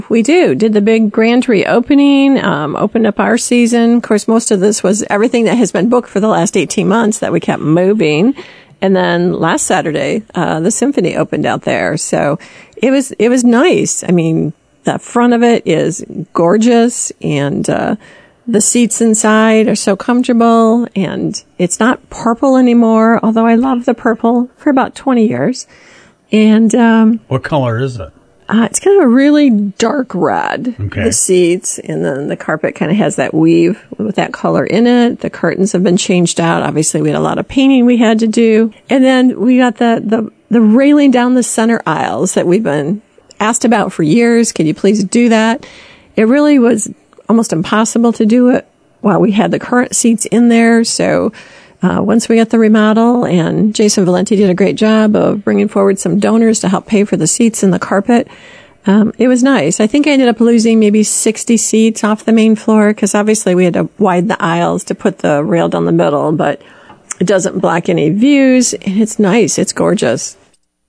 We did the big grand reopening, opened up our season. Of course, most of this was everything that has been booked for the last 18 months that we kept moving. And then last Saturday, the Symphony opened out there. So it was nice. I mean, the front of it is gorgeous, and the seats inside are so comfortable, and it's not purple anymore, although I loved the purple for about 20 years. And what color is it? It's kind of a really dark red, okay. The seats, and then the carpet kind of has that weave with that color in it. The curtains have been changed out. Obviously, we had a lot of painting we had to do. And then we got the railing down the center aisles that we've been asked about for years. Can you please do that? It really was almost impossible to do it while we had the current seats in there. So once we got the remodel, and Jason Valenti did a great job of bringing forward some donors to help pay for the seats and the carpet, it was nice. I think I ended up losing maybe 60 seats off the main floor, because obviously we had to widen the aisles to put the rail down the middle, but it doesn't block any views, and it's nice. It's gorgeous.